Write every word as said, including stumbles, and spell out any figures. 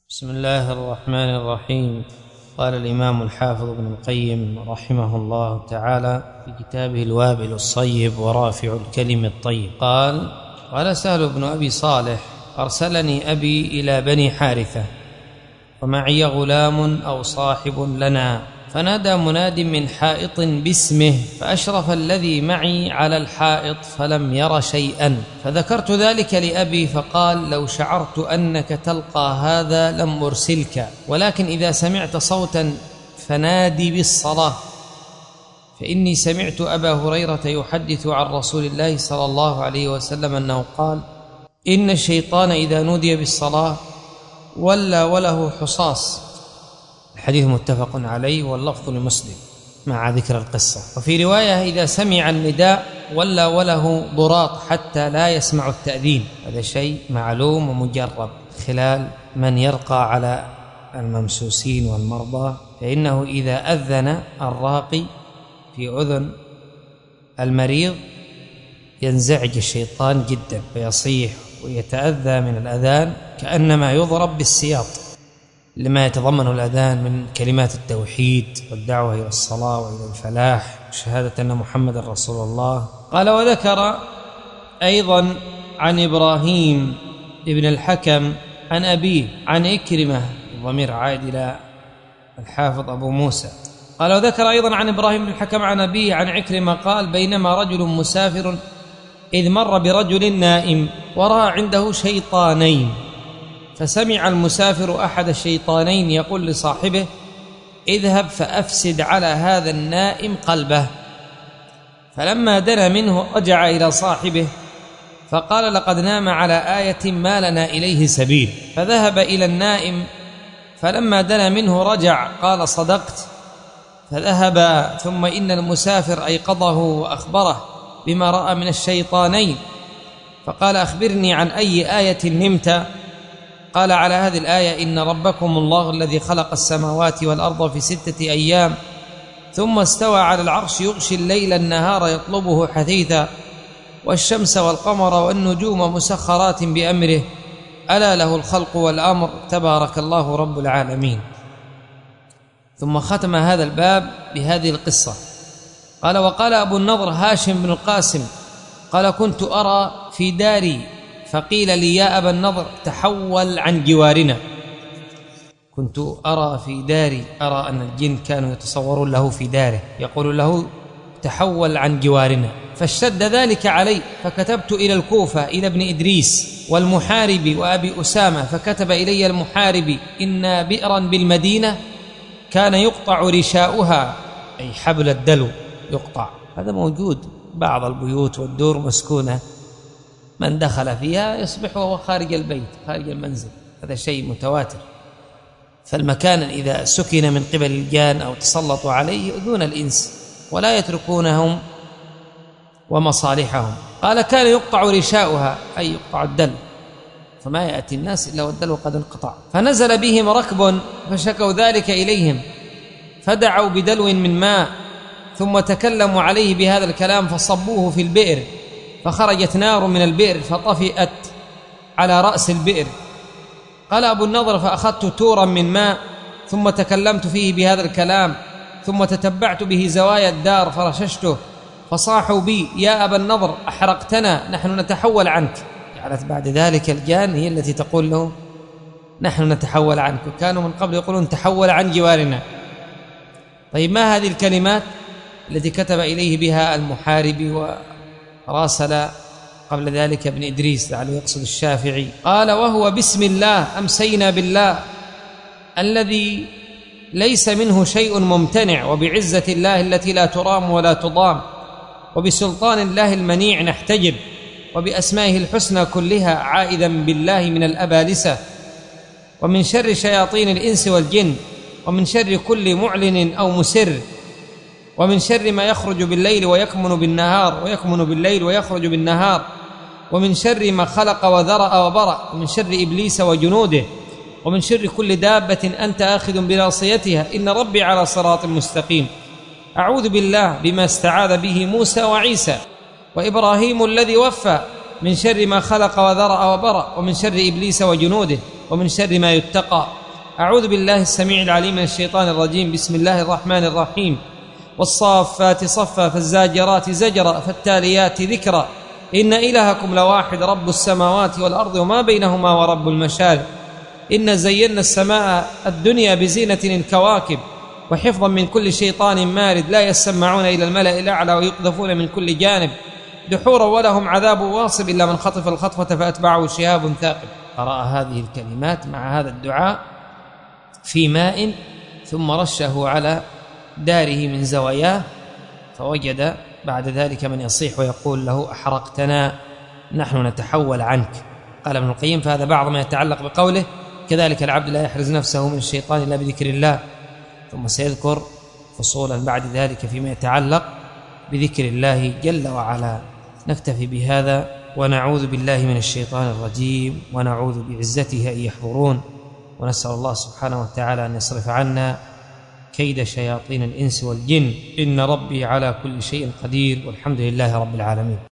بسم الله الرحمن الرحيم. قال الإمام الحافظ ابن القيم رحمه الله تعالى في كتابه الوابل الصيب ورافع الكلم الطيب قال: قال سهل بن أبي صالح: أرسلني أبي إلى بني حارثة ومعي غلام أو صاحب لنا، فنادى مناد من حائط باسمه، فأشرف الذي معي على الحائط فلم ير شيئا، فذكرت ذلك لأبي فقال: لو شعرت أنك تلقى هذا لم أرسلك، ولكن إذا سمعت صوتا فنادي بالصلاة، فإني سمعت أبا هريرة يحدث عن رسول الله صلى الله عليه وسلم أنه قال: إن الشيطان إذا نودي بالصلاة ولى وله حصاص. الحديث متفق عليه واللفظ لمسلم مع ذكر القصة. وفي رواية: إذا سمع النداء ولى وله ضراط حتى لا يسمع التأذين. هذا شيء معلوم ومجرب خلال من يرقى على الممسوسين والمرضى، فإنه إذا أذن الراقي في أذن المريض ينزعج الشيطان جدا ويصيح ويتأذى من الأذان كأنما يضرب بالسياط، لما يتضمنه الأذان من كلمات التوحيد والدعوة إلى الصلاة وإلى الفلاح وشهادة أن محمد رسول الله. قال: وذكر أيضا عن إبراهيم ابن الحكم عن أبيه عن إكرمة، الضمير عائد إلى الحافظ أبو موسى. قال: وذكر أيضا عن إبراهيم بن الحكم عن أبيه عن إكرمة قال: بينما رجل مسافر إذ مر برجل نائم ورأى عنده شيطانين، فسمع المسافر أحد الشيطانين يقول لصاحبه: اذهب فأفسد على هذا النائم قلبه. فلما دنا منه رجع إلى صاحبه فقال: لقد نام على آية ما لنا إليه سبيل. فذهب إلى النائم، فلما دنا منه رجع قال: صدقت. فذهب، ثم إن المسافر أيقظه وأخبره بما رأى من الشيطانين، فقال: أخبرني عن أي آية نمت؟ قال: على هذه الآية: إن ربكم الله الذي خلق السماوات والأرض في ستة أيام ثم استوى على العرش يغشي الليل النهار يطلبه حثيثا والشمس والقمر والنجوم مسخرات بأمره ألا له الخلق والأمر تبارك الله رب العالمين. ثم ختم هذا الباب بهذه القصة. قال: وقال أبو النضر هاشم بن القاسم قال: كنت أرى في داري فقيل لي: يا أبا النضر تحول عن جوارنا. كنت أرى في داري، أرى أن الجن كانوا يتصورون له في داره، يقول له: تحول عن جوارنا. فاشتد ذلك علي، فكتبت إلى الكوفة إلى ابن إدريس والمحارب وأبي أسامة، فكتب إلي المحارب: إن بئرا بالمدينة كان يقطع رشاؤها، أي حبل الدلو يقطع، هذا موجود بعض البيوت والدور مسكونة، من دخل فيها يصبح وهو خارج البيت خارج المنزل، هذا شيء متواتر. فالمكان إذا سكن من قبل الجان أو تسلطوا عليه يؤذون الإنس ولا يتركونهم ومصالحهم. قال: كان يقطع رشاؤها، أي يقطع الدلو، فما يأتي الناس إلا والدلو قد انقطع. فنزل بهم ركب فشكوا ذلك إليهم، فدعوا بدلو من ماء، ثم تكلموا عليه بهذا الكلام فصبوه في البئر، فخرجت نار من البئر فطفئت على رأس البئر. قال أبو النضر: فأخذت تورا من ماء ثم تكلمت فيه بهذا الكلام، ثم تتبعت به زوايا الدار فرششته، فصاحوا بي: يا أبا النضر أحرقتنا، نحن نتحول عنك. جعلت بعد ذلك الجان هي التي تقول له: نحن نتحول عنك، وكانوا من قبل يقولون: تحول عن جوارنا. طيب، ما هذه الكلمات التي كتب إليه بها المحارب وراسل قبل ذلك ابن إدريس لعله يقصد الشافعي؟ قال: وهو بسم الله أمسينا بالله الذي ليس منه شيء ممتنع، وبعزة الله التي لا ترام ولا تضام، وبسلطان الله المنيع نحتجب، وبأسمائه الحسنى كلها عائدا بالله من الأبالسة، ومن شر شياطين الإنس والجن، ومن شر كل معلن أو مسر، ومن شر ما يخرج بالليل ويكمن بالنهار ويكمن بالليل ويخرج بالنهار، ومن شر ما خلق وذرأ وبرأ، ومن شر إبليس وجنوده، ومن شر كل دابة أنت آخذ بناصيتها، إن ربي على صراط مستقيم. أعوذ بالله بما استعاذ به موسى وعيسى وإبراهيم الذي وفى، من شر ما خلق وذرأ وبرأ، ومن شر إبليس وجنوده، ومن شر ما يتقى أعوذ بالله السميع العليم من الشيطان الرجيم. بسم الله الرحمن الرحيم. والصافات صفا فالزاجرات زجرا فالتاليات ذكرا إن إلهكم لواحد رب السماوات والأرض وما بينهما ورب المشارق إن زينا السماء الدنيا بزينة الكواكب وحفظا من كل شيطان مارد لا يسمعون إلى الملأ الأعلى ويقذفون من كل جانب دحورا ولهم عذاب واصب إلا من خطف الخطفة فأتبعه شهاب ثاقب. قرأ هذه الكلمات مع هذا الدعاء في ماء ثم رشه على داره من زواياه فوجد بعد ذلك من يصيح ويقول له أحرقتنا نحن نتحول عنك. قال ابن القيم فهذا بعض ما يتعلق بقوله كذلك العبد لا يحرز نفسه من الشيطان إلا بذكر الله، ثم سيذكر فصولا بعد ذلك فيما يتعلق بذكر الله جل وعلا. نكتفي بهذا ونعوذ بالله من الشيطان الرجيم ونعوذ بعزته أن يحضرون، ونسأل الله سبحانه وتعالى أن يصرف عنا كيد شياطين الإنس والجن. إن ربي على كل شيء قدير والحمد لله رب العالمين.